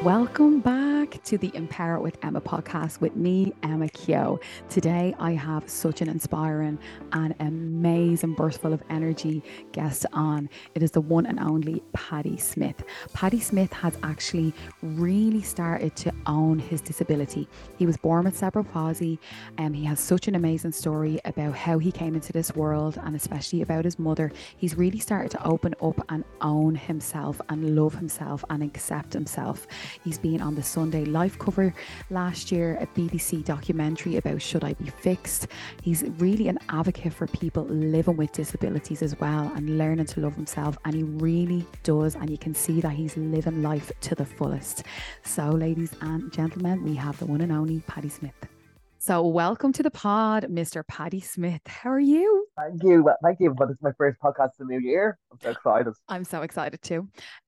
Welcome back to the Empower with Emma podcast with me, Emma Kyo. Today, I have such an inspiring and amazing burst full of energy guest on. It is the one and only Paddy Smith. Paddy Smith has actually really started to own his disability. He was born with cerebral palsy, and he has such an amazing story about how he came into this world and especially about his mother. He's really started to open up and own himself and love himself and accept himself. He's been on the Sunday Life cover last year, a BBC documentary about Should I Be Fixed. He's really an advocate for people living with disabilities as well and learning to love himself. And he really does. And you can see that he's living life to the fullest. So, ladies and gentlemen, we have the one and only Paddy Smith. So, welcome to the pod, Mr. Paddy Smith. How are you? Thank you. Thank you. But it's my first podcast in the new year. I'm so excited. I'm so excited too.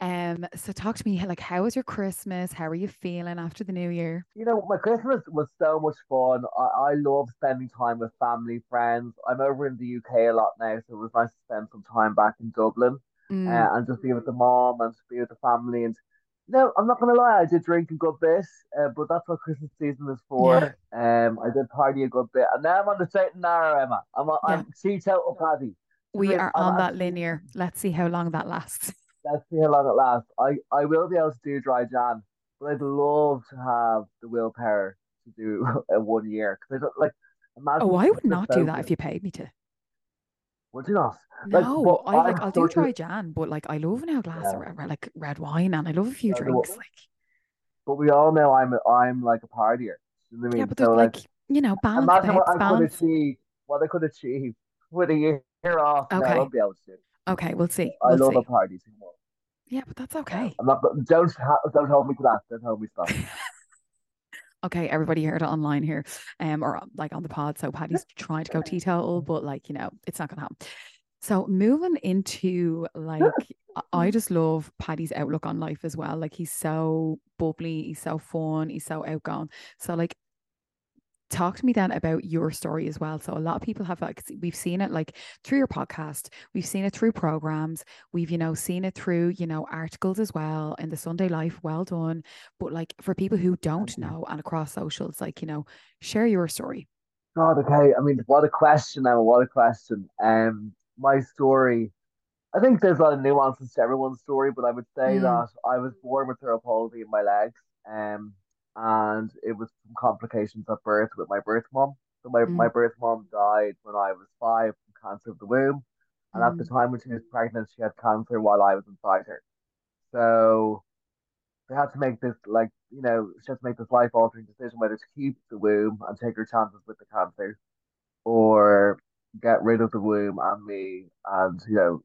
So talk to me, like, how was your Christmas? How are you feeling after the new year? My Christmas was so much fun. I love spending time with family, friends. I'm over in the UK a lot now, so it was nice to spend some time back in Dublin Mm, and just be with the mom and be with the family. And no, I'm not gonna lie, I did drink a good bit, but that's what Christmas season is yeah, for. I did party a good bit, and now I'm on the straight and narrow, Emma. yeah. I'm cheat out of Paddy. We are I'm on that actually. linear. Let's see how long that lasts. Let's see how long it lasts. I will be able to do dry Jan, but I'd love to have the willpower to do a 1 year because I don't like Oh, imagine I would the not do that if focus. you paid me to. Would you not? Like, No, but I like I'm I'll do such a dry Jan, but like I love now a glass of yeah. like red wine and I love a few I drinks. know, Like, but we all know I'm like a partier. You know what I yeah, mean? but there's So like, like, balance, imagine babes, what I could balance. achieve. What I could achieve with a year off. No, I Okay, won't be able to. okay, we'll see. I We'll love a see. party too much. Yeah, but that's Yeah, okay. I'm not. Don't hold me to that. Don't hold me to that. Okay, everybody heard it online here, or like on the pod. So Paddy's trying to go teetotal, but like, it's not gonna happen. So moving into like, I just love Paddy's outlook on life as well. Like he's so bubbly, he's so fun, he's so outgoing. So like, talk to me then about your story as well. So a lot of people have like we've seen it like through your podcast, we've seen it through programs, we've seen it through articles as well in the Sunday Life. Well done. But like for people who don't Thank you. know and across socials, like share your story. God, okay. I mean, what a question, Emma. What a question. My story. I think there's a lot of nuances to everyone's story, but I would say Mm, that I was born with cerebral palsy in my legs, and it was from complications at birth with my birth mom. So my mm, birth mom died when I was 5 from cancer of the womb, and at the mm, time when she was pregnant, she had cancer while I was inside her. So they had to make this she had to make this life altering decision whether to keep the womb and take her chances with the cancer or get rid of the womb and me and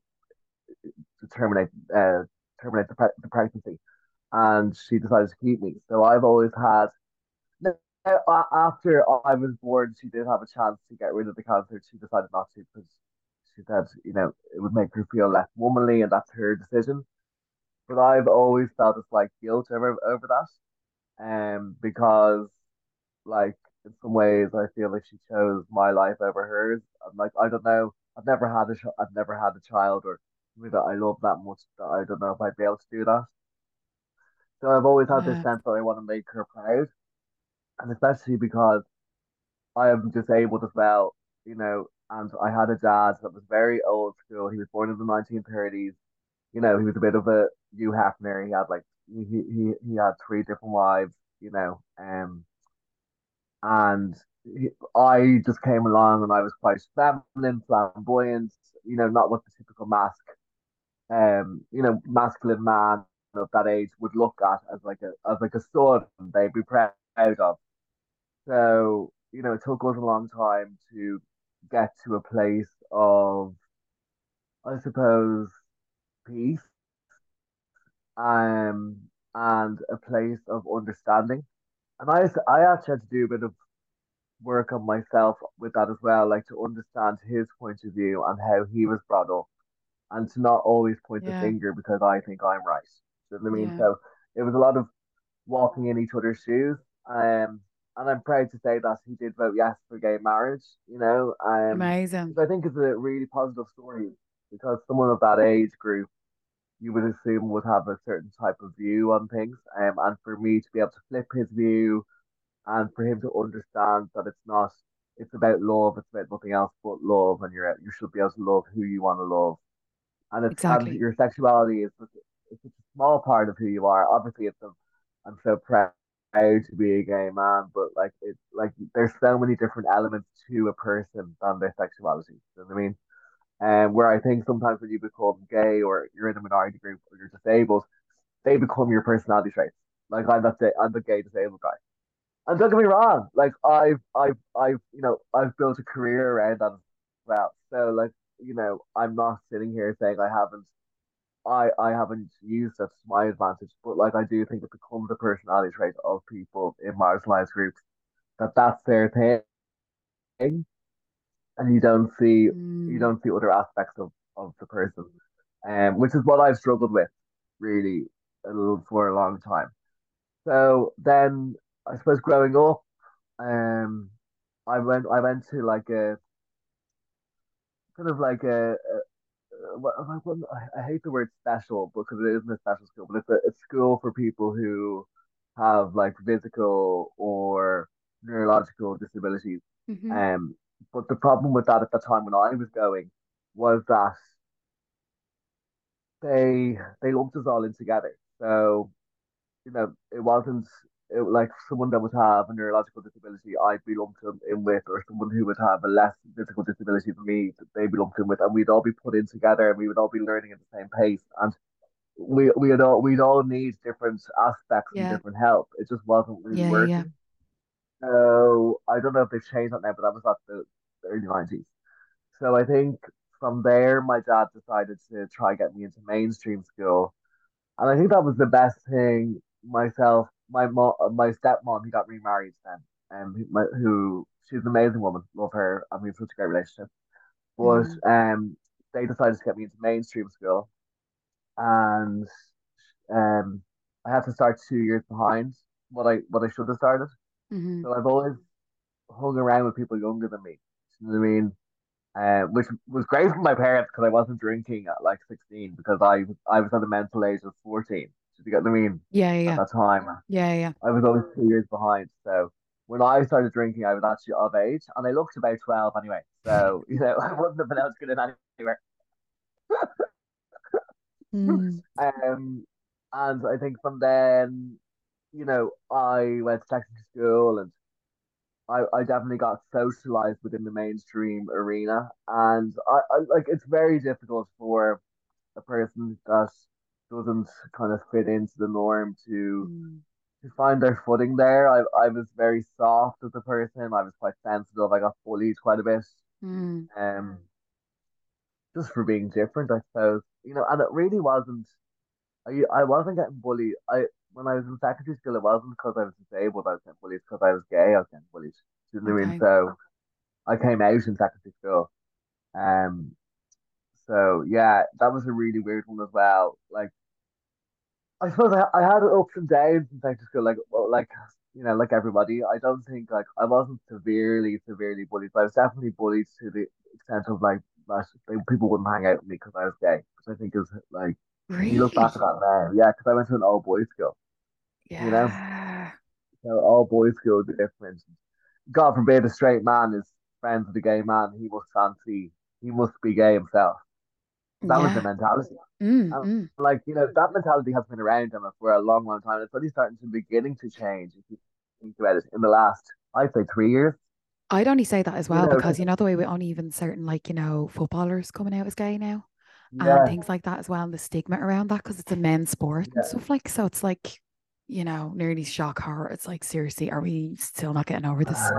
to terminate the pregnancy. And she decided to keep me. So I've always had. Now, after I was born, she did have a chance to get rid of the cancer. She decided not to because she said, it would make her feel less womanly, and that's her decision. But I've always felt this like guilt over that, because like in some ways I feel like she chose my life over hers. I'm like I don't know. I've never had a child or somebody that I love that much that I don't know if I'd be able to do that. So I've always had this yeah. sense that I want to make her proud, and especially because I am disabled as well, And I had a dad that was very old school. He was born in the 1930s. He was a bit of a Hugh Hefner. He had like he had three different wives. And I just came along and I was quite feminine, flamboyant, not what the typical masculine man of that age would look at as like a son they'd be proud of. So, it took us a long time to get to a place of, I suppose, peace, um, and a place of understanding. And I actually had to do a bit of work on myself with that as well, like to understand his point of view and how he was brought up, and to not always point the Yeah. finger because I think I'm right. Do you know what I mean? Yeah. So it was a lot of walking in each other's shoes. And I'm proud to say that he did vote yes for gay marriage, Amazing. which I think is a really positive story because someone of that age group you would assume would have a certain type of view on things. And for me to be able to flip his view and for him to understand that it's about love, it's about nothing else but love, and you should be able to love who you want to love. And Exactly. your sexuality is it's such a small part of who you are. Obviously, I'm so proud to be a gay man, but like it's like there's so many different elements to a person than their sexuality. You know what I mean? And where I think sometimes when you become gay or you're in a minority group or you're disabled, they become your personality traits. Like I'm the gay disabled guy. And don't get me wrong, like I've built a career around that as well. So like, I'm not sitting here saying I haven't used that to my advantage, but like I do think it becomes a personality trait of people in marginalized groups that that's their thing, and you Mm, don't see other aspects of the person, which is what I've struggled with really for a long time. So then I suppose growing up, um, I went to like a kind of like I hate the word special because it isn't a special school, but it's a school for people who have like physical or neurological disabilities. mm-hmm. Um, but the problem with that at the time when I was going was that they lumped us all in together. So it wasn't like someone that would have a neurological disability, I'd be lumped in with, or someone who would have a less physical disability than me, they'd be lumped in with, and we'd all be put in together, and we would all be learning at the same pace, and we'd all need different aspects and Yeah. different help. It just wasn't really Yeah. Yeah. working. So I don't know if they've changed that now, but that was at the early 90s. So I think from there, my dad decided to try get me into mainstream school, and I think that was the best thing. My stepmom, he got remarried then, and who she's an amazing woman, love her, and we have such a great relationship. But Mm, they decided to get me into mainstream school, and um, I had to start 2 years behind what I should have started. mm-hmm. So I've always hung around with people younger than me. You know what I mean? Which was great for my parents because I wasn't drinking at like 16 because I was at a mental age of 14. So you get what I mean? Yeah. At Yeah. that time, Yeah. Yeah. I was always 2 years behind. So when I started drinking, I was actually of age, and I looked about 12 anyway. So I wouldn't have been able to get in anywhere. Mm, Um, and I think from then, I went to technical school, and I definitely got socialized within the mainstream arena, and I like it's very difficult for a person that doesn't kind of fit into the norm mm, to find their footing there. I was very soft as a person. I was quite sensitive. I got bullied quite a bit. mm. Um, just for being different, I suppose. And it really wasn't. I wasn't getting bullied. I When I was in secondary school, it wasn't because I was disabled. I was getting bullied because I was gay. I was getting bullied. Do you know what I mean? Okay. So I came out in secondary school. Um. So yeah, that was a really weird one as well. Like I suppose I had ups and downs in secondary school, like like everybody. I don't think like I wasn't severely bullied, but I was definitely bullied to the extent of like that people wouldn't hang out with me because I was gay, which I think is like when you look back at Really? that now, yeah, because I went to an all boys school, you know, Yeah. so all boys school would be different. God forbid a straight man is friends with a gay man, he must be gay himself. That was the Yeah. mentality. Mm, And mm. like, that mentality has been around them for a long, long time. It's only starting to beginning to change if you think about it in the last, I'd say 3 years. I'd only say that as You well know, because you know the way with only even certain footballers coming out as gay now and yeah, things like that as well, and the stigma around that because it's a men's sport and yeah. stuff like so it's like nearly shock horror. It's like seriously, are we still not getting over this?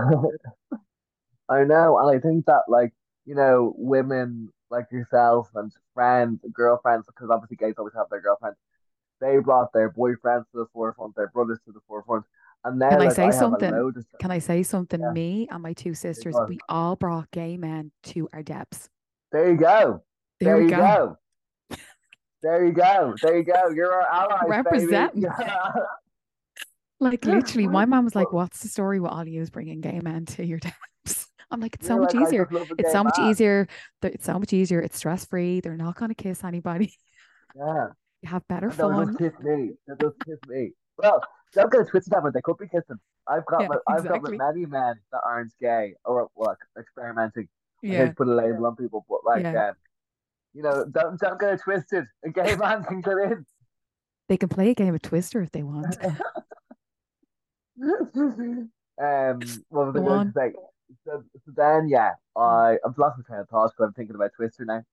I know, and I think that like, women like yourself and friends, girlfriends, because obviously gays always have their girlfriends, they brought their boyfriends to the forefront, their brothers to the forefront. And Can now I like say I have a something? load of Can I say something? yeah, Me and my two there you sisters, go. we all brought gay men to our depths. There you go. There There we you go. go. There you go. There you go. You're our allies, baby. Representing. Like literally, my mom was like, "What's the story with all you bringing gay men to your depths?" I'm like, "It's so You're much like, I easier. just love a It's gay so much man. easier. It's so much easier. It's stress free. They're not going to kiss anybody." Yeah. You have better and they'll just fun. kiss me. They'll just kiss me. Well, don't get it twisted, but they could be kissing. Yeah, I've got with exactly. many men that aren't gay or like experimenting. I hate Yeah, to put a label on people, but like yeah. don't get it twisted. A gay man can get in. They can play a game of Twister if they want. What was I Go going to on. say? So then, yeah, I've lost my train of thought because I'm thinking about Twister now.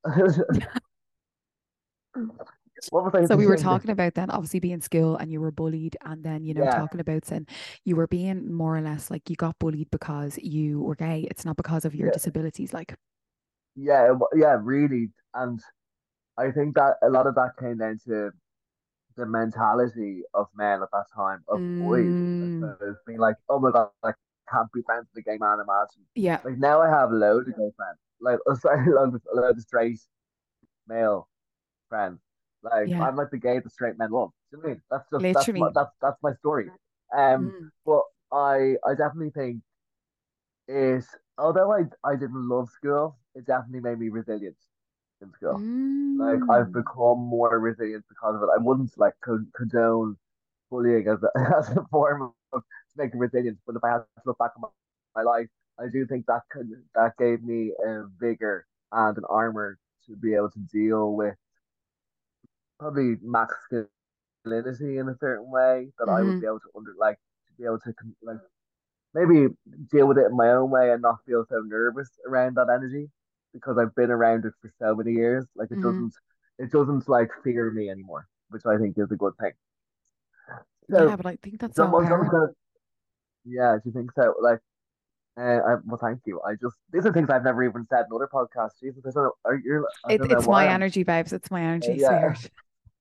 What was I So we were thinking? talking about then obviously being school and you were bullied, and then, Yeah, talking about saying you were being more or less like you got bullied because you were gay. It's not because of your yeah, disabilities. Like, yeah, really. And I think that a lot of that came down to the mentality of men at that time, of boys, I mm, suppose, being like, oh my God, I can't be friends with a gay man, imagine. yeah, Like now I have loads of gay friends, like, oh, sorry, loads of straight male friends. Like yeah, I'm like the gay the straight men love. Do you know what I mean? literally. That's my story. Mm, But I definitely think it. Although I didn't love school, it definitely made me resilient in school. Like I've mm, become more resilient because of it. I wouldn't like condone bullying as as a form of making resilience, but if I had to look back on my life, I do think that gave me a vigor and an armor to be able to deal with probably masculinity in a certain way that I would mm-hmm. be able to to be able to like maybe deal with it in my own way and not feel so nervous around that energy because I've been around it for so many years. Like Mm-hmm. it doesn't like fear me anymore, which I think is a good thing. Yeah, So but I think that's so someone's empowering. gonna, yeah, do you think so? Like, well, thank you. These are things I've never even said in other podcasts. Jesus, I don't know It's my why I'm, energy, babes. It's my energy, yeah, sweetheart.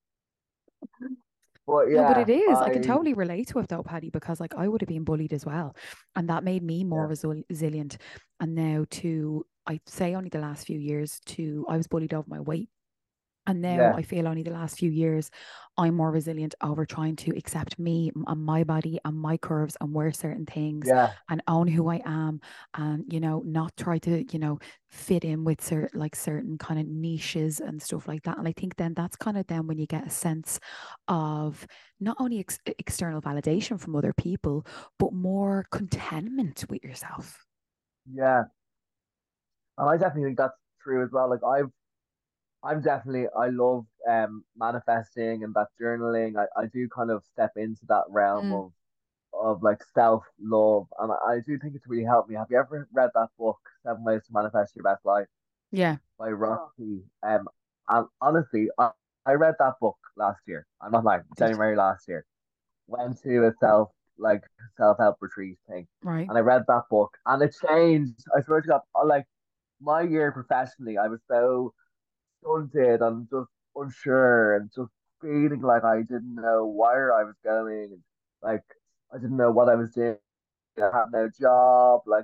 but No, but it yeah, is. I can totally relate to it though, Paddy, because like I would have been bullied as well. And that made me more yeah, resilient. And now I'd say only the last few years I was bullied over my weight. And now yeah, I feel only the last few years I'm more resilient over trying to accept me and my body and my curves and wear certain things yeah, and own who I am, and not try to, fit in with certain kind of niches and stuff like that. And I think then that's kind of then when you get a sense of not only external validation from other people, but more contentment with yourself. yeah. And I definitely think that's true as well. I love manifesting and that journaling. I do kind of step into that realm Mm, of like self love, and I do think it's really helped me. Have you ever read that book, Seven Ways to Manifest Your Best Life yeah. by Rocky? And honestly, I read that book last year. I'm not lying, Did January last year. Went to a self help retreat thing, right. and I read that book, and it changed. I swear to God, like my year professionally, I was so stunted and just unsure and just feeling like I didn't know where I was going. And like I didn't know what I was doing. I had no job. Like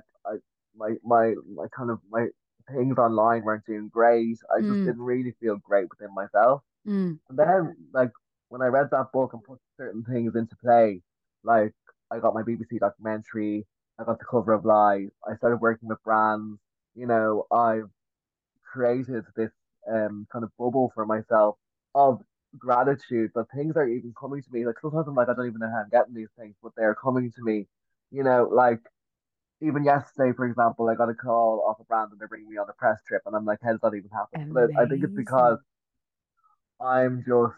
my kind of my things online weren't doing great. I just Mm, didn't really feel great within myself. mm, And then like when I read that book and put certain things into play, like I got my BBC documentary, I got the cover of Life, I started working with brands. I've created this kind of bubble for myself of gratitude that things are even coming to me. Like sometimes I'm like, I don't even know how I'm getting these things, but they're coming to me. Like even yesterday, for example, I got a call off a brand and they're bringing me on a press trip, and I'm like, how did that even happen? But I think it's because amazing. I'm just,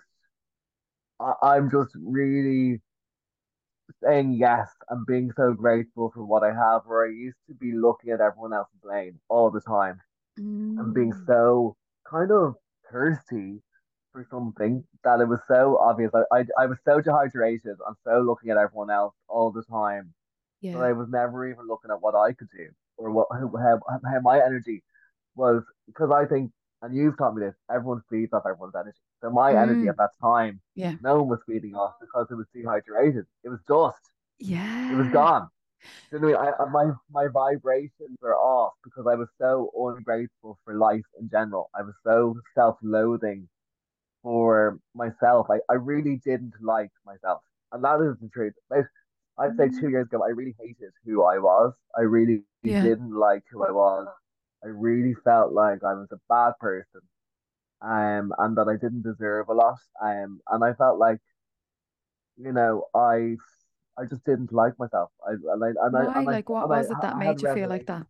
I'm just really saying yes and being so grateful for what I have. Where I used to be looking at everyone else's lane all the time and being Mm, so kind of thirsty for something that it was so obvious. I was so dehydrated and so looking at everyone else all the time that yeah. I was never even looking at what I could do or how my energy was. Because I think, and you've taught me this, everyone feeds off everyone's energy. So my energy at Mm, that time, yeah. no one was feeding off because it was dehydrated. It was dust. It was Yeah. gone. Do you know what I mean? My vibrations were off because I was so ungrateful for life in general. I was so self-loathing for myself. I really didn't like myself. And that is the truth. I'd say Mm, 2 years ago, I really hated who I was. I really yeah. didn't like who I was. I really felt like I was a bad person. and that I didn't deserve a lot. And I felt like, you know, I just didn't like myself. Why? Like, what And I, was it that I had a made you feel like revelation. that?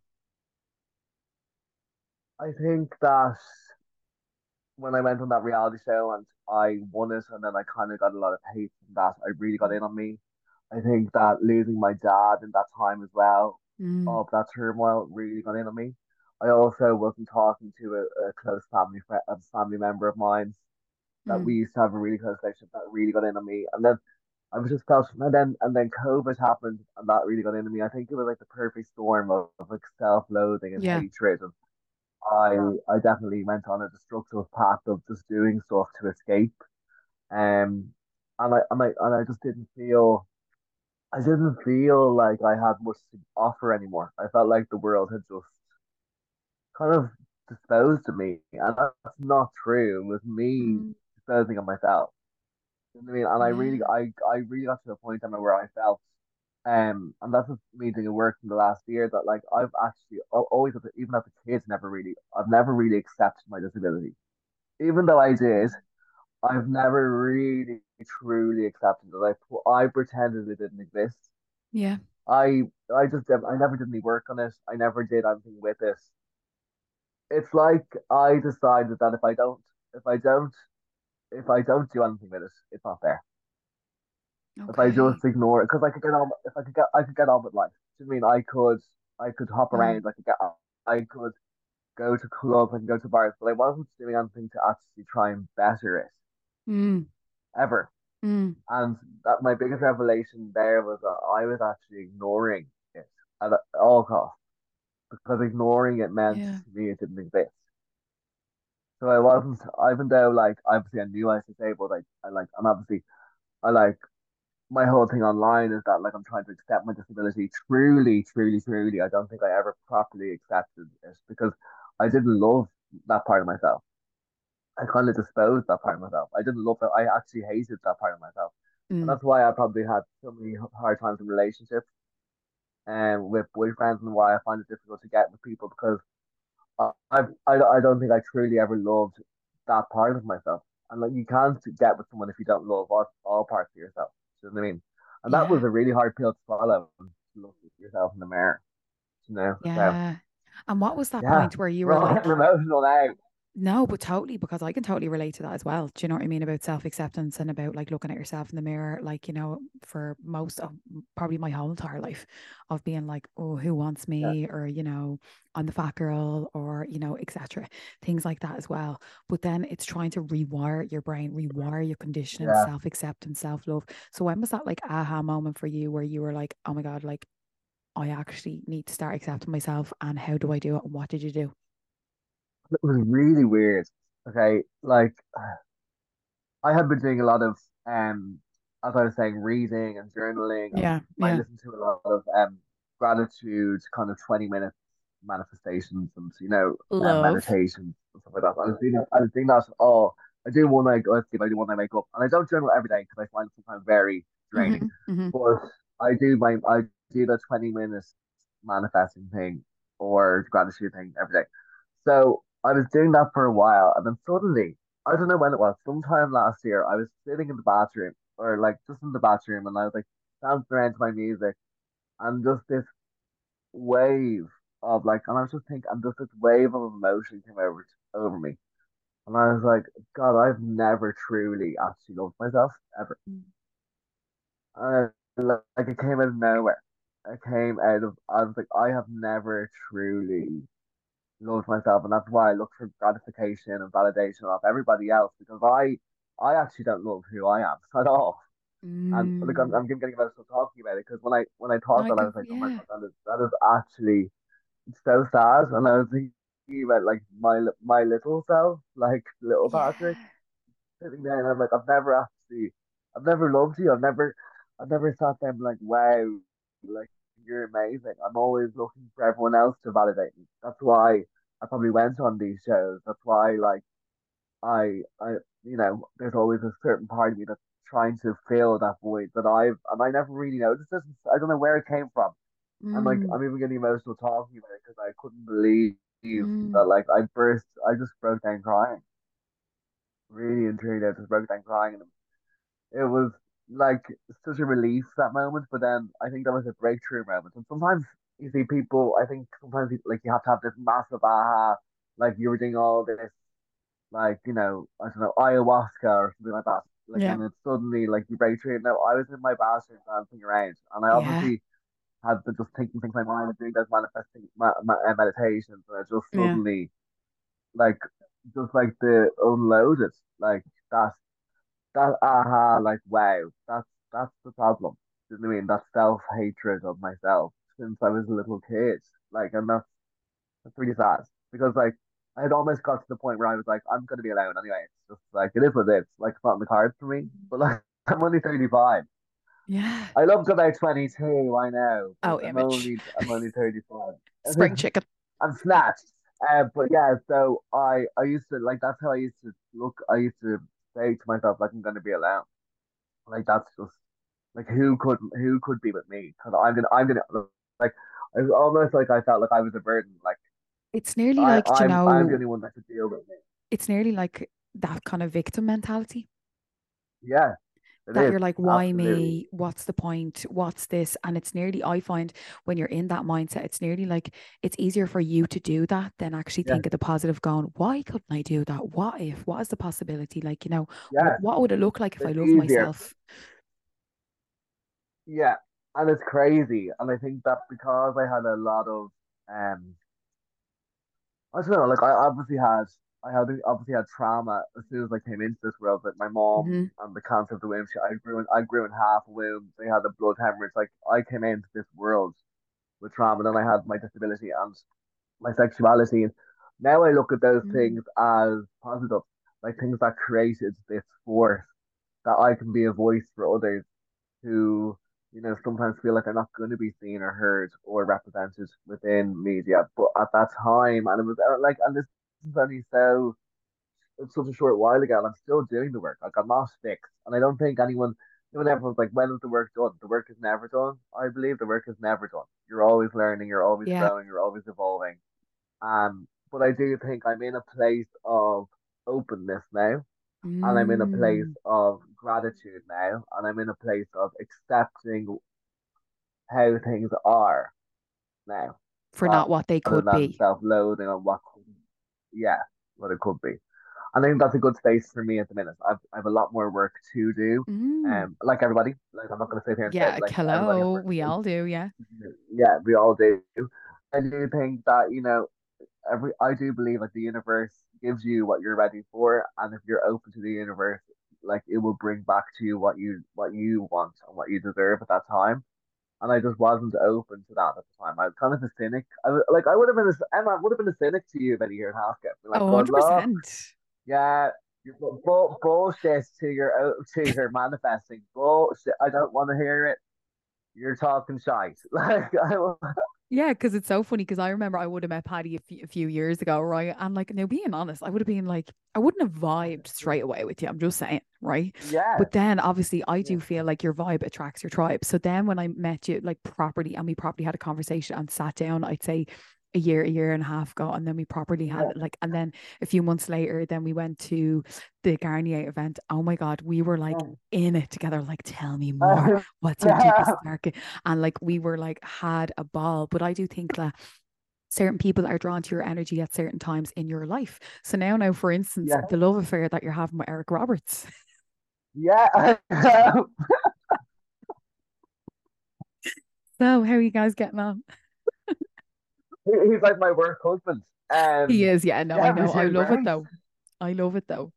I think that when I went on that reality show and I won it, and then I kind of got a lot of hate from that, I really got in on me. I think that losing my dad in that time as well, Mm, of that turmoil, really got in on me. I also wasn't talking to a close family friend, a family member of mine that we mm, used to have a really close relationship that really got in on me. And then I was just felt, and then COVID happened, and that really got into me. I think it was like the perfect storm of like self-loathing and yeah. hatred. And I definitely went on a destructive path of just doing stuff to escape. Um, and I just didn't feel like I had much to offer anymore. I felt like the world had just kind of disposed of me, and that's not true. It was me Mm, disposing of myself. You know what I mean? And yeah. I really got to a point in my where I felt, and that's just me doing work in the last year that like I've actually always, even as a kid, I've never really accepted my disability. Even though I did, I've never really truly accepted it. I pretended it didn't exist. Yeah. I, I never did any work on it. I never did anything with it. It's like I decided that if I don't do anything with it, it's not there. If I Okay. just ignore it, because I could get on, if I could get on with life. Do you know what I mean? I could hop Mm, around. I could go to clubs, I could go to bars, but I wasn't doing anything to actually try and better it mm, ever. mm, And that my biggest revelation there was that I was actually ignoring it at all costs, because ignoring it meant yeah. to me it didn't exist. So I wasn't, even though like obviously I knew I was disabled, and obviously I like my whole thing online is that like I'm trying to accept my disability. Truly, truly, truly, I don't think I ever properly accepted it because I didn't love that part of myself. I kind of disposed that part of myself. I didn't love it. I actually hated that part of myself. And Mm, that's why I probably had so many hard times in relationships and with boyfriends, and why I find it difficult to get with people because I don't think I truly ever loved that part of myself. And like you can't get with someone if you don't love all parts of yourself. Do you know what I mean? And that yeah. was a really hard pill to swallow, to look at yourself in the mirror. You know, so Yeah. And what was that yeah, point where you we're were all getting like, emotional now. no, but totally, because I can totally relate to that as well. Do you know what I mean about self-acceptance and about like looking at yourself in the mirror, like, for most of probably my whole entire life of being like, oh, who wants Yeah, me? Or, I'm the fat girl, or, etc. Things like that as well. But then it's trying to rewire your brain, rewire your conditioning, yeah. self-acceptance, self-love. So when was that like aha moment for you where you were like, oh my God, like I actually need to start accepting myself, and how do I do it? And what did you do? It was really weird. Okay, like I had been doing a lot of as I was saying, reading and journaling, and Yeah, I yeah. listened to a lot of gratitude, kind of 20 minute manifestations, and Love. meditations and stuff like that. I was doing that all. I do one night go to sleep, I do one night wake up, and I don't journal every day because I find it sometimes very draining. Hmm, hmm. But I do the 20 minute manifesting thing or gratitude thing every day. So I was doing that for a while, and then suddenly, I don't know when it was, sometime last year, I was sitting in the bathroom, or like just in the bathroom, and I was like dancing around to my music, and just this wave of like, and I was just thinking, and just this wave of emotion came over me, and I was like, God, I've never truly actually loved myself ever. Like it came out of nowhere. It came out of, I was like, I have never truly loved myself, and that's why I look for gratification and validation of everybody else, because I actually don't love who I am at all. And like Mm. I'm getting emotional talking about it, because when I thought I that, I can, was like, oh my yeah. God, that is actually so sad. And I was thinking about like my little self, like little Patrick, Yeah. sitting there, and I'm like, I've never loved you. I've never sat there and been like, wow, like you're amazing. I'm always looking for everyone else to validate me. That's why I probably went on these shows. That's why, like, there's always a certain part of me that's trying to fill that void and I never really noticed this. I don't know where it came from. And like, Mm. I'm even getting emotional talking about it because I couldn't believe Mm. that, like, I just broke down crying. really and truly, I just broke down crying, and it was like such a relief that moment. But then I think that was a breakthrough moment. And sometimes you see people, I think sometimes like you have to have this massive aha, like you were doing all this, like I don't know, ayahuasca or something like that. Like, Yeah. and it's suddenly like you break through. Now I was in my bathroom dancing around, and I Yeah. obviously had been just thinking things in my mind and doing those manifesting meditations, and I just Yeah. suddenly like just like the unloaded like that that aha, like wow, that's the problem. Do you know what I mean? That self hatred of myself since I was a little kid. Like, and that's really sad because like I had almost got to the point where I was like, I'm gonna be alone anyway. It's just like it is what it is. Like it's not in the cards for me. But like I'm only 35. Yeah. I love about 22, I know, but Oh, image. I'm only 35. Spring chicken. I'm snatched. But yeah, so I used to like that's how I used to look. I used to say to myself like I'm gonna be alone. Like that's just like who could be with me? Because I'm gonna like it was almost like I felt like I was a burden. Like It's nearly like, I'm the only one that could deal with me. it's nearly like that kind of victim mentality Yeah, it that is you're like, why absolutely. me? What's the point? What's this? And it's nearly, I find when you're in that mindset, it's nearly like it's easier for you to do that than actually Yeah, think of the positive going, why couldn't I do that? What if? What is the possibility? Like, yeah, what would it look like if I it's love easier. myself? Yeah, and it's crazy. And I think that because I had a lot of um I don't know, like I had obviously had trauma as soon as I came into this world. Like my mom Hmm. and the cancer of the womb, I grew in half a womb. They had a blood hemorrhage. Like I came into this world with trauma, then I had my disability and my sexuality. And now I look at those Mm. things as positive, like things that created this force that I can be a voice for others who, sometimes feel like they're not going to be seen or heard or represented within media. But at that time, and it was like, and this is only it's such a short while ago, and I'm still doing the work. Like, I'm not fixed. And I don't think even everyone's like, when is the work done? The work is never done. I believe the work is never done. You're always learning, you're always Yeah. growing, you're always evolving. But I do think I'm in a place of openness now, and I'm in a place Mm. of gratitude now, and I'm in a place of accepting how things are now, For not what they rather could than be. self-loathing on yeah, what it could be. I think that's a good space for me at the minute. I've a lot more work to do. Mm. Like everybody, like I'm not going to sit here and say Yeah. like everybody has Hello. work We to all do. Yeah. do. Yeah, we all do. I do think that I do believe like the universe gives you what you're ready for, and if you're open to the universe, like it will bring back to you what you want and what you deserve at that time. And I just wasn't open to that at the time. I was kind of a cynic. I would have been Emma, I would have been a cynic to you about a year and a half ago. Been like, Oh, good luck. 100%. Yeah, you put bullshit to your manifesting. Bullshit. I don't want to hear it. You're talking shite. Like Yeah, because it's so funny. Because I remember I would have met Patty a few years ago, right? And like, now being honest, I would have been like, I wouldn't have vibed straight away with you. I'm just saying, right? yeah, But then obviously, I yeah, do feel like your vibe attracts your tribe. So then when I met you, like properly, and we properly had a conversation and sat down, I'd say a year and a half ago, and then we properly had yeah. like, and then a few months later, then we went to the Garnier event. Oh my God, we were like Yeah. in it together. Like, tell me more. What's your deepest market? And like we were like had a ball. But I do think that certain people are drawn to your energy at certain times in your life. So now, for instance, Yeah, the love affair that you're having with Eric Roberts. yeah. So how are you guys getting on? He's like my work husband. He is, yeah, no, I Yeah, know. which I is love it great. though. I love it though.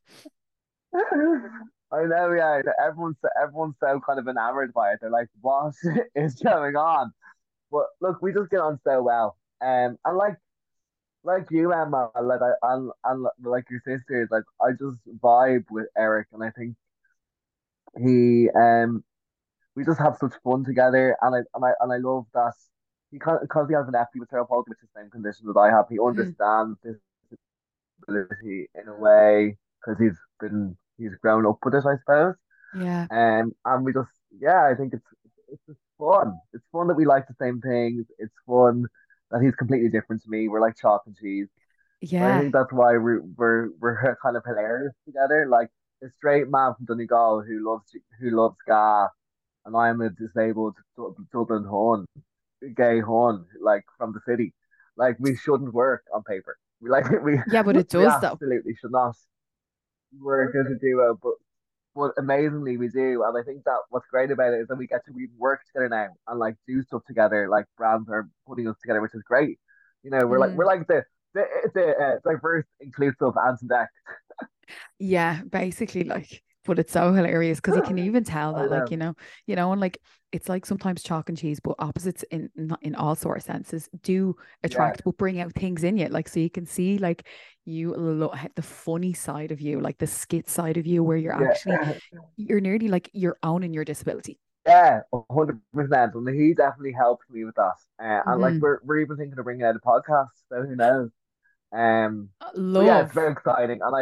I know, yeah. Everyone's so kind of enamored by it. They're like, what is going on? But look, we just get on so well. And like you, Emma, and like your sisters, like I just vibe with Eric, and I think he we just have such fun together, and I love that because he has an FD with cerebral palsy, which is the same condition that I have. He Mhm. understands disability in a way because he's grown up with it, I suppose. Yeah. And we just yeah, I think it's just fun. It's fun that we like the same things. It's fun that he's completely different to me. We're like chalk and cheese. But I Yeah. think that's why we're kind of hilarious together. Like a straight man from Donegal who loves Ga, and I'm a disabled Dublin Hun, gay Hun, like from the city. Like we shouldn't work on paper. We like we Yeah, but it we does though. absolutely should not work as a duo, but amazingly we do. And I think that what's great about it is that we get to even work together now and like do stuff together. Like brands are putting us together, which is great. We're Mm. like the diverse, inclusive Ant and Dec. Yeah, basically, like, but it's so hilarious because you can even tell I that, like, know. and like it's like sometimes chalk and cheese, but opposites in all sort of senses do Yeah, attract, but bring out things in you. Like, so you can see, like, the funny side of you, like the skit side of you, where yeah, you're nearly like you're owning your disability. yeah, 100%. And he definitely helped me with that. And like Hmm. we're even thinking of bringing out a podcast, so who knows? But yeah, it's Love. very exciting, and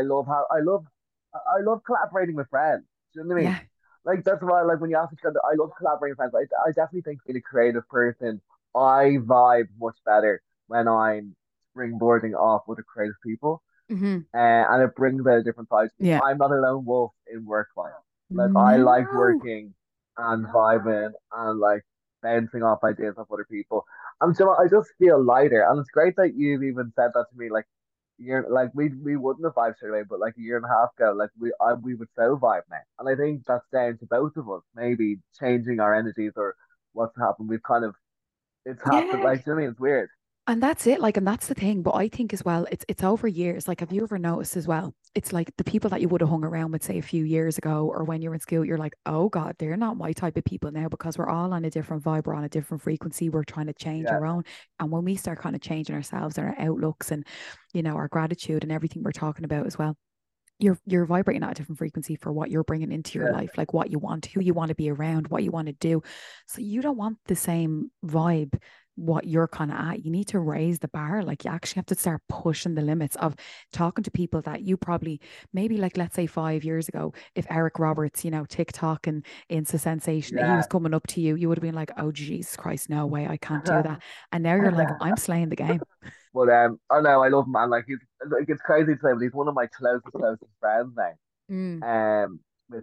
I love collaborating with friends. Do you know what I mean? Yeah. Like that's why, like when you ask each other, I love collaborating with friends. I definitely think being a creative person, I vibe much better when I'm springboarding off other creative people, Hmm. and it brings out a different side to me. Yeah. I'm not a lone wolf in work life. Like I like No. working and vibing and like bouncing off ideas of other people. And so I just feel lighter, and it's great that you've even said that to me. Like year like we wouldn't have vibed straight away, but like a year and a half ago, like we would so vibe now. And I think that's down to both of us, maybe changing our energies or what's happened. We've kind of it's happened Yeah. like, do you know what I mean? It's weird. And that's it, like, and that's the thing. But I think as well, it's over years. Like, have you ever noticed as well? It's like the people that you would have hung around with, say, a few years ago, or when you're in school, you're like, oh God, they're not my type of people now because we're all on a different vibe, we're on a different frequency, we're trying to change Yeah, our own. And when we start kind of changing ourselves and our outlooks and our gratitude and everything we're talking about as well, you're vibrating at a different frequency for what you're bringing into your yeah, life, like what you want, who you want to be around, what you want to do. So you don't want the same vibe what you're kind of at. You need to raise the bar. Like, you actually have to start pushing the limits of talking to people that you probably, maybe, like, let's say 5 years ago, if Eric Roberts, TikTok and Insta sensation, he was yeah. coming up to you, you would have been like, oh Jesus Christ, no way, I can't do that. And now you're like, I'm slaying the game. But I know I love him, man. Like it's crazy to say, but he's one of my closest friends now. Mm, Which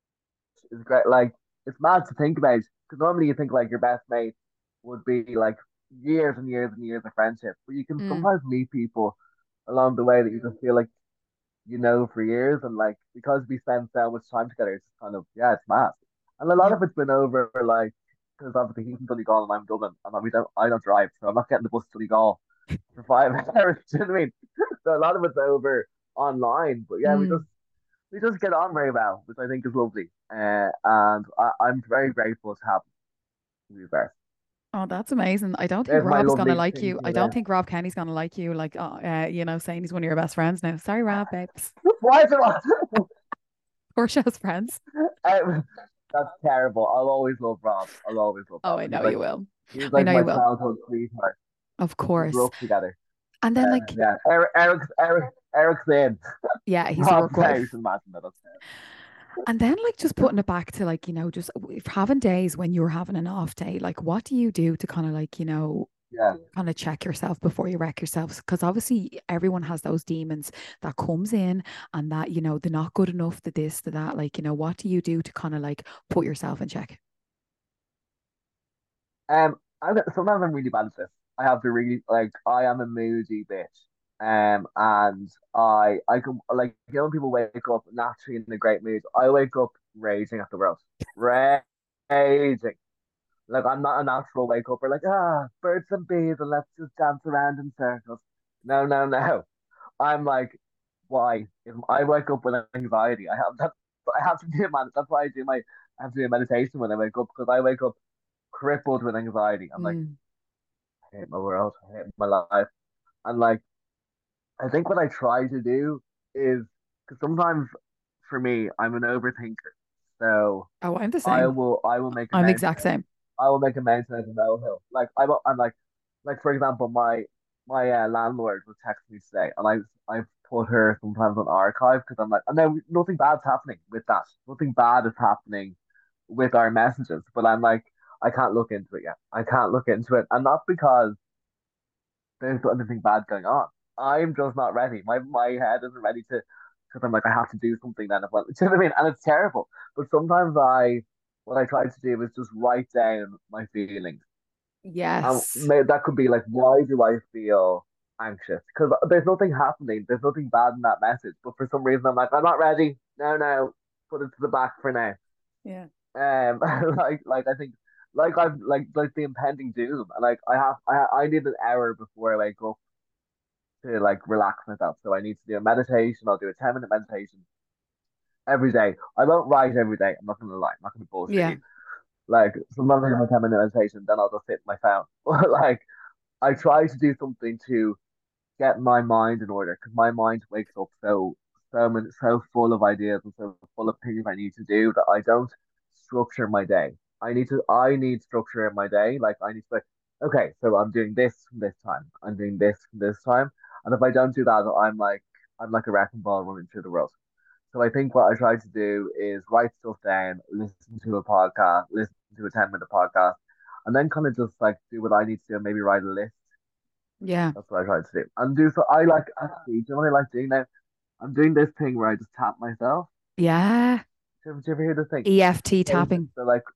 is great. Like it's mad to think about because normally you think like your best mate would be like years and years and years of friendship, but you can mm, sometimes meet people along the way that you just feel like for years, and like because we spend so much time together, it's just kind of it's mad. And a lot yeah. of it's been over like because obviously he's in Donegal and I'm in Dublin, and I don't drive, so I'm not getting the bus to Donegal for 5 hours. Do you know what I mean? So a lot of it's over online, but yeah, Mm. we just get on very well, which I think is lovely. And I'm very grateful to have you there. Oh, that's amazing. I don't think There's my Rob's gonna lovely like thing you. to I it. don't think Rob Kenny's gonna like you, like, saying he's one of your best friends now. Sorry, Rob, babes. Why is it? Portia's friends. That's terrible. I'll always love Rob. I'll always love Oh, Rob. I know you will. He's I like know my you will. childhood sweetheart. Of We grew course. up together. And then, like, Yeah, Eric's in. yeah, he's a Rob's work out. wife. Imagine that. And then, like, just putting it back to, like, just if having days when you're having an off day, like, what do you do to kind of, like, Yeah. kind of check yourself before you wreck yourself? Because obviously everyone has those demons that comes in, and that, they're not good enough, the this, the that. Like, what do you do to kind of like put yourself in check? Sometimes I'm really bad at this. I have to really like. I am a moody bitch. And I can like people wake up naturally in a great mood. I wake up raging at the world, raging. Like I'm not a natural wake up or like birds and bees and let's just dance around in circles. No, no, no. I'm like, why? If I wake up with anxiety, I have to do man. That's why I have to do a meditation when I wake up because I wake up crippled with anxiety. I'm like, Mm, I hate my world, I hate my life, and like I think what I try to do is because sometimes for me, I'm an overthinker. So oh, I'm the I same. will I will make a I'm the mountain. exact same. I will make a mountain out of a molehill. Like I'm like for example, my landlord was texting me today, and I've put her sometimes on archive because I'm like, I know nothing bad's happening with that. Nothing bad is happening with our messages, but I'm like, I can't look into it yet. I can't look into it, and not because there's anything bad going on. I'm just not ready. My head isn't ready to because I'm like I have to do something then. If I, do you know what I mean? And it's terrible. But sometimes what I try to do is just write down my feelings. Yes. That could be like, why do I feel anxious? Because there's nothing happening. There's nothing bad in that message. But for some reason, I'm like, I'm not ready. No, no, put it to the back for now. Yeah. Like I think, like I've like the impending doom. And like I need an hour before I wake up to like relax myself. So I need to do a meditation. I'll do a 10-minute meditation every day. I won't write every day. I'm not gonna lie. I'm not gonna bullshit Yeah. you. Like sometimes I do my 10-minute meditation, then I'll just sit in my phone. Like I try to do something to get my mind in order because my mind wakes up so full of ideas and so full of things I need to do that I don't structure my day. I need structure in my day. Like I need to say, okay, so I'm doing this from this time. I'm doing this from this time. And if I don't do that, I'm like a wrecking ball running through the world. So I think what I try to do is write stuff down, listen to a podcast, listen to a 10-minute podcast, and then kind of just like do what I need to do and maybe write a list. Yeah. That's what I try to do. And do so I like actually, do you know what I like doing now? I'm doing this thing where I just tap myself. Yeah. Do you ever hear this thing? EFT So, tapping. so like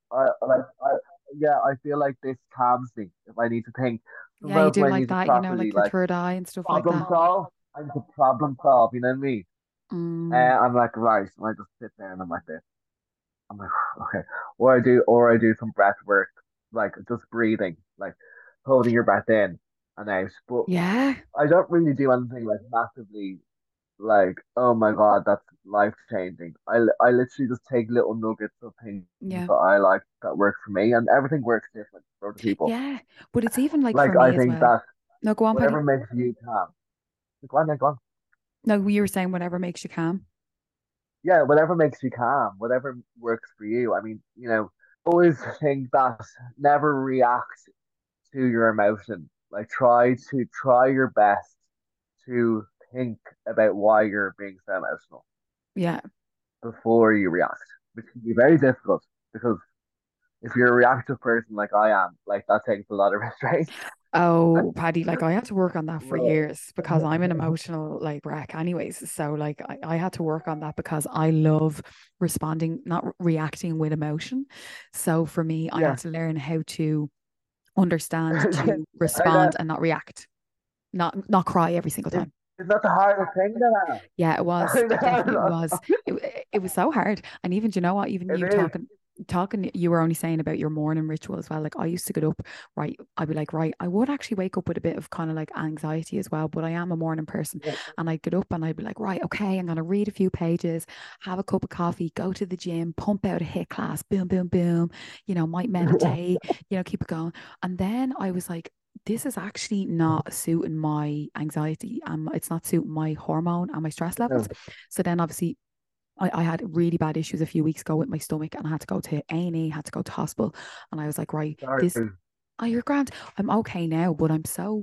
I yeah, I feel like this calms me if I need to think. Yeah, you Sometimes do when I like need to that, properly like your like third eye and stuff like problem that. solve, I need to problem solve, you know what I mean? Mm, I'm like, right, and I just sit there and I'm like this. I'm like, okay. Or I do some breath work, like just breathing, like holding your breath in and out. But yeah. I don't really do anything like massively like, oh my God, that's life changing. I literally just take little nuggets of things Yeah. that I like that work for me, and everything works different for other people. Yeah. But it's even like for Like me I as think well. that No, go on, whatever Paddy. makes you calm, go on, then, go on. No, you were saying whatever makes you calm. Yeah, whatever makes you calm, whatever works for you. I mean, always think that never react to your emotion. Like try your best to think about why you're being so emotional Yeah. before you react, which can be very difficult because if you're a reactive person like I am, like that takes a lot of restraint. Oh, Paddy, like I had to work on that for Well, years because I'm an emotional like wreck anyways. So like I had to work on that because I love responding, not reacting with emotion. So for me, I had yeah, to learn how to understand to I know. respond and not react, not cry every single It's, time. it's not the hardest thing that Yeah, it was. I It definitely know. was. It was so hard. And even, do you know what? Even It you is. talking, you were only saying about your morning ritual as well. Like I used to get up, right? I'd be like, right, I would actually wake up with a bit of kind of like anxiety as well, but I am a morning person. Yeah. And I'd get up and I'd be like, right, okay, I'm gonna read a few pages, have a cup of coffee, go to the gym, pump out a hit class, boom, boom, boom, might meditate, keep it going. And then I was like, this is actually not suiting my anxiety. It's not suiting my hormone and my stress levels. No, So then obviously I had really bad issues a few weeks ago with my stomach and I had to go to A&E, had to go to hospital. And I was like, right, sorry. this, oh, you're grand. I'm okay now, but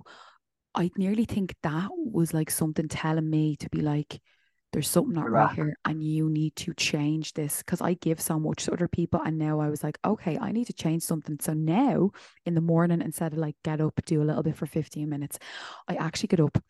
I nearly think that was like something telling me to be like, there's something not right Relax. here and you need to change this because I give so much to other people. And now I was like, okay, I need to change something. So now in the morning, instead of like get up, do a little bit for 15 minutes, I actually get up.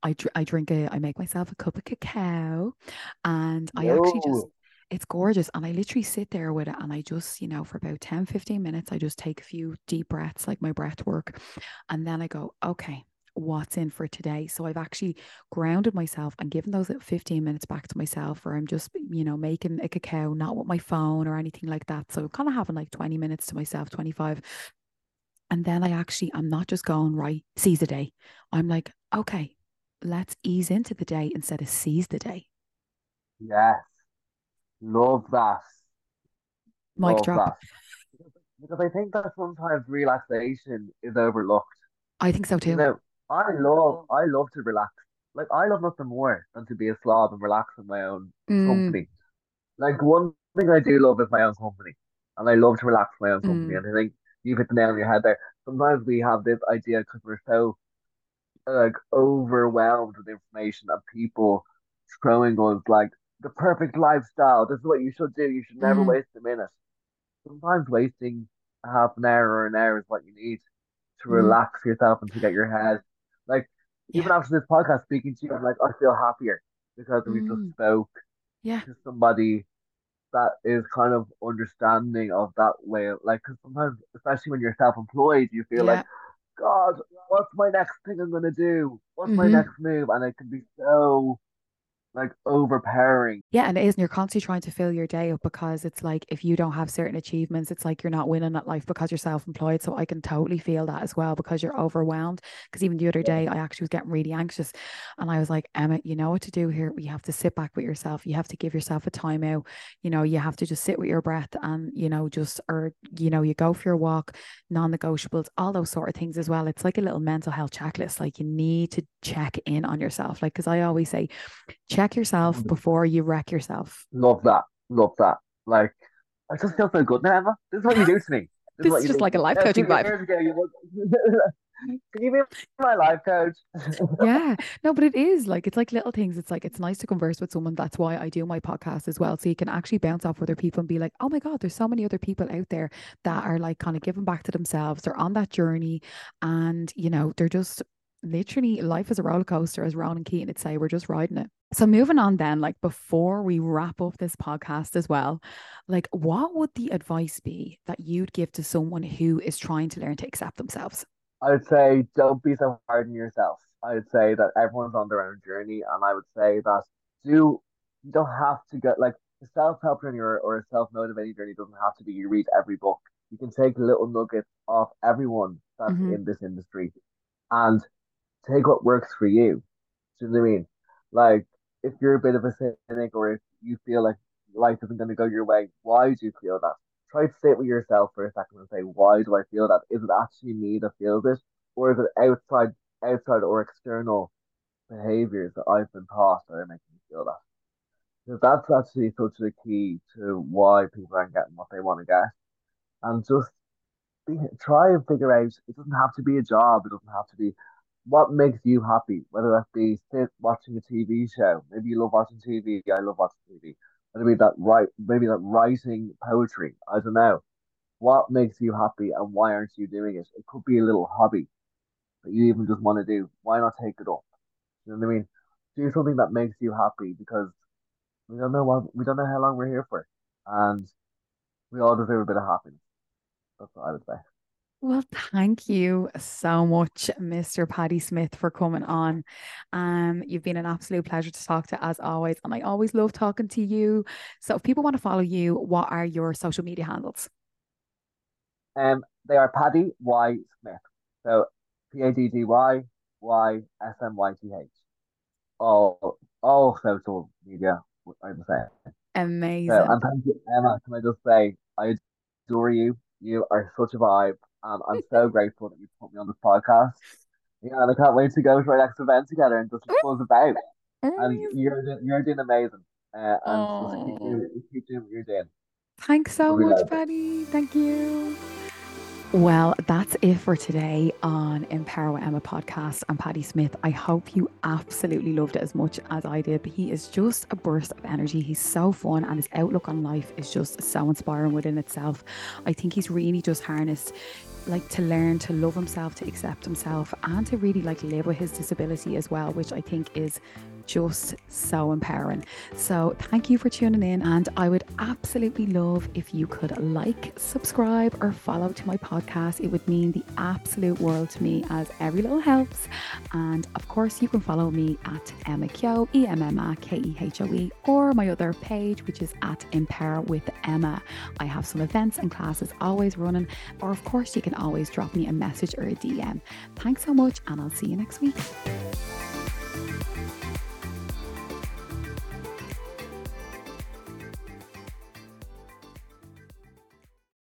I make myself a cup of cacao and I actually just, No. it's gorgeous. And I literally sit there with it and I just, for about 10, 15 minutes, I just take a few deep breaths, like my breath work. And then I go, okay, what's in for today? So I've actually grounded myself and given those 15 minutes back to myself where I'm just, making a cacao, not with my phone or anything like that. So I'm kind of having like 20 minutes to myself, 25. And then I'm not just going, right, seize the day. I'm like, okay, let's ease into the day instead of seize the day. Yes. Love that. Mic Love drop. that. Because I think that sometimes relaxation is overlooked. I think so You too. know, I love to relax. Like I love nothing more than to be a slob and relax in my own Mm, company. Like one thing I do love is my own company, and I love to relax in my own company. mm, And I think you've hit the nail on your head there. Sometimes we have this idea because we're so like overwhelmed with information and people throwing us like the perfect lifestyle. This is what you should do. You should never mm, waste a minute. Sometimes wasting a half an hour or an hour is what you need to mm, relax yourself and to get your head. Like Yeah. Even after this podcast, speaking to you, I'm like, I feel happier because we just Mm, spoke yeah. to somebody that is kind of understanding of that way. Like, because sometimes, especially when you're self-employed, you feel like, Yeah. God, what's my next thing I'm gonna do? What's my Hmm. next move? And it can be so like overpowering. Yeah, and it is, and you're constantly trying to fill your day up because it's like if you don't have certain achievements, it's like you're not winning at life because you're self-employed. So I can totally feel that as well because you're overwhelmed. Because even the other Yeah. day, I actually was getting really anxious, and I was like, Emma, you know what to do here. You have to sit back with yourself. You have to give yourself a timeout. You have to just sit with your breath, and just or you go for your walk, non-negotiables, all those sort of things as well. It's like a little mental health checklist. Like you need to check in on yourself. Like because I always say check yourself before you wreck yourself. Love that. Love that. Like, I just feel so good now, Emma. This is what you do to me. This is This what is you just do to like a me. life Now, coaching 2 vibe. years ago, you was. Can you be my life coach? Yeah. No, but it is like it's like little things. It's like it's nice to converse with someone. That's why I do my podcast as well. So you can actually bounce off other people and be like, oh my God, there's so many other people out there that are like kind of giving back to themselves. They're on that journey and they're just literally life is a roller coaster, as Ronan Keating would say. We're just riding it. So moving on then, like before we wrap up this podcast as well, like what would the advice be that you'd give to someone who is trying to learn to accept themselves? I would say don't be so hard on yourself. I would say that everyone's on their own journey, and I would say that you don't have to get like a self-help journey or a self-motivating journey doesn't have to be you read every book. You can take little nuggets off everyone that's Hmm. in this industry and take what works for you. Do you know what I mean? Like, if you're a bit of a cynic or if you feel like life isn't going to go your way, why do you feel that? Try to sit with yourself for a second and say, why do I feel that? Is it actually me that feels it? Or is it outside or external behaviors that I've been taught that are making me feel that? Because that's actually such a key to why people aren't getting what they want to get. And just try and figure out it doesn't have to be a job, it doesn't have to be what makes you happy, whether that be sit watching a TV show. Maybe you love watching TV, I love watching TV. Maybe that writing poetry. I don't know. What makes you happy and why aren't you doing it? It could be a little hobby that you even just want to do. Why not take it up? You know what I mean? Do something that makes you happy because we don't know how long we're here for. And we all deserve a bit of happiness. That's what I would say. Well, thank you so much, Mr. Paddy Smith, for coming on. You've been an absolute pleasure to talk to as always, and I always love talking to you. So, if people want to follow you, what are your social media handles? They are Paddy Y Smith. So PADDY YSMYTH. All social media, I would say. So, Amazing. and thank you, Emma. Can I just say, I adore you. You are such a vibe. And I'm so grateful that you put me on this podcast. Yeah, and I can't wait to go to our next event together and just buzz about. And Amazing. you're doing amazing. And just Oh, keep doing what you're doing. thanks so Love you, much, love. Paddy. Thank you. Well, that's it for today on Empower with Emma podcast. I'm Paddy Smith. I hope you absolutely loved it as much as I did. But he is just a burst of energy. He's so fun and his outlook on life is just so inspiring within itself. I think he's really just harnessed like to learn to love himself, to accept himself, and to really like live with his disability as well, which I think is just so empowering. So thank you for tuning in, and I would absolutely love if you could like, subscribe, or follow to my podcast. It would mean the absolute world to me, as every little helps. And of course, you can follow me at Emma Kehoe, EMMA KEHOE, or my other page, which is at Empower with Emma. I have some events and classes always running, or of course, you can always drop me a message or a DM. Thanks so much, and I'll see you next week.